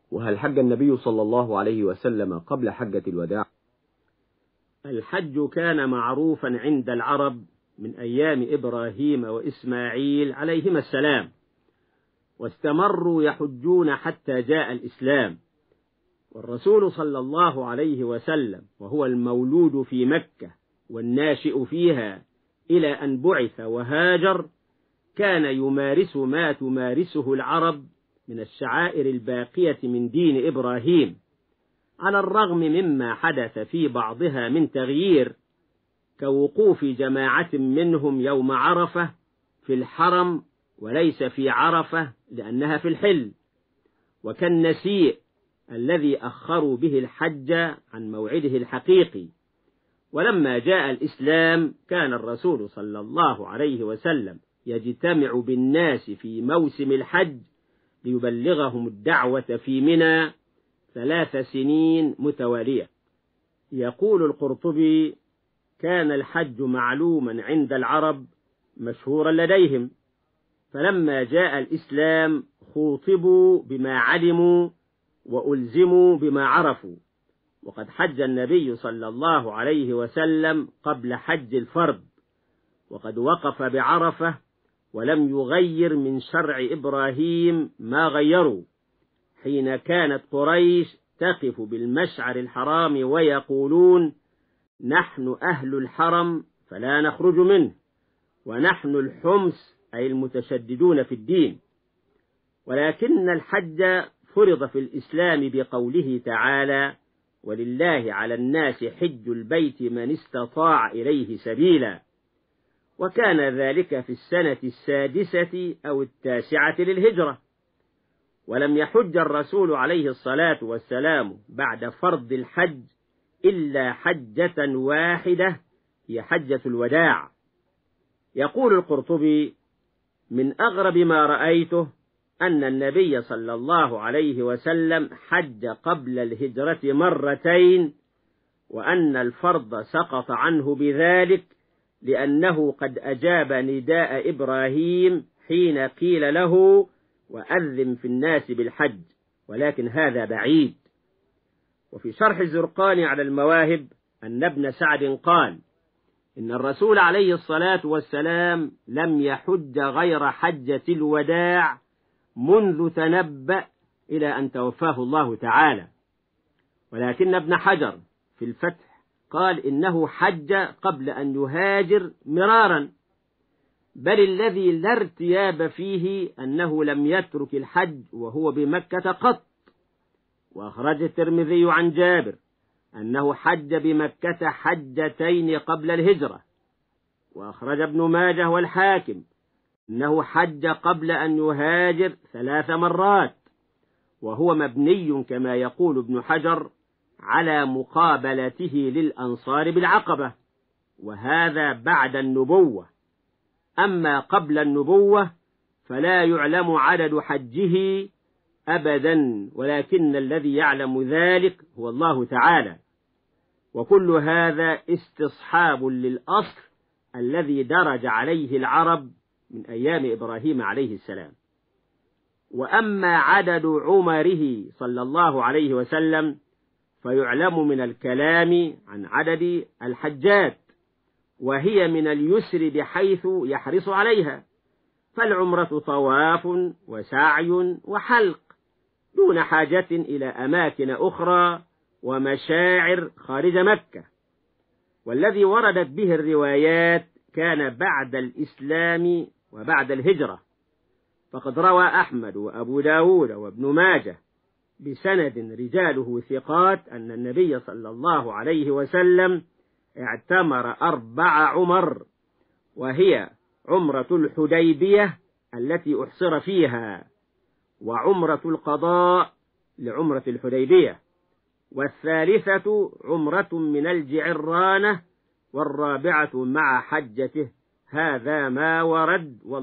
وهل حج النبي صلى الله عليه وسلم قبل حجة الوداع؟ الحج كان معروفا عند العرب من أيام إبراهيم وإسماعيل عليهما السلام، واستمروا يحجون حتى جاء الإسلام. والرسول صلى الله عليه وسلم وهو المولود في مكة والناشئ فيها إلى أن بعث وهاجر كان يمارس ما تمارسه العرب من الشعائر الباقية من دين إبراهيم، على الرغم مما حدث في بعضها من تغيير، كوقوف جماعة منهم يوم عرفة في الحرم وليس في عرفة لأنها في الحل، وكالنسيء الذي أخروا به الحج عن موعده الحقيقي. ولما جاء الإسلام كان الرسول صلى الله عليه وسلم يجتمع بالناس في موسم الحج ليبلغهم الدعوة في منى 3 سنين متوالية. يقول القرطبي: كان الحج معلوما عند العرب مشهورا لديهم، فلما جاء الإسلام خوطبوا بما علموا وألزموا بما عرفوا. وقد حج النبي صلى الله عليه وسلم قبل حج الفرض، وقد وقف بعرفة ولم يغير من شرع إبراهيم ما غيروا، حين كانت قريش تقف بالمشعر الحرام ويقولون: نحن أهل الحرم فلا نخرج منه، ونحن الحمس أي المتشددون في الدين. ولكن الحج فرض في الإسلام بقوله تعالى: ولله على الناس حج البيت من استطاع إليه سبيلا، وكان ذلك في السنة 6 أو 9 للهجرة. ولم يحج الرسول عليه الصلاة والسلام بعد فرض الحج إلا حجة واحدة هي حجة الوداع. يقول القرطبي: من أغرب ما رأيته أن النبي صلى الله عليه وسلم حج قبل الهجرة 2 مرة، وأن الفرض سقط عنه بذلك لأنه قد أجاب نداء إبراهيم حين قيل له: وأذن في الناس بالحج، ولكن هذا بعيد. وفي شرح الزرقاني على المواهب أن ابن سعد قال: إن الرسول عليه الصلاة والسلام لم يحج غير حجة الوداع منذ تنبأ إلى أن توفاه الله تعالى. ولكن ابن حجر في الفتح قال إنه حج قبل أن يهاجر مرارا، بل الذي لا ارتياب فيه أنه لم يترك الحج وهو بمكة قط. وأخرج الترمذي عن جابر أنه حج بمكة 2 حجتين قبل الهجرة. وأخرج ابن ماجه والحاكم أنه حج قبل أن يهاجر 3 مرات، وهو مبني كما يقول ابن حجر على مقابلته للأنصار بالعقبة، وهذا بعد النبوة. أما قبل النبوة فلا يعلم عدد حجه أبدا، ولكن الذي يعلم ذلك هو الله تعالى. وكل هذا استصحاب للأصل الذي درج عليه العرب من أيام إبراهيم عليه السلام. وأما عدد عمره صلى الله عليه وسلم فيعلم من الكلام عن عدد الحجات، وهي من اليسر بحيث يحرص عليها، فالعمرة طواف وسعي وحلق دون حاجة إلى أماكن أخرى ومشاعر خارج مكة. والذي وردت به الروايات كان بعد الإسلام وبعد الهجرة، فقد روى أحمد وأبو داود وابن ماجه بسند رجاله ثقات أن النبي صلى الله عليه وسلم اعتمر 4 عمر، وهي عمرة الحديبية التي أحصر فيها، وعمرة القضاء لعمرة الحديبية، والثالثة عمرة من الجعرانة، والرابعة مع حجته. هذا ما ورد.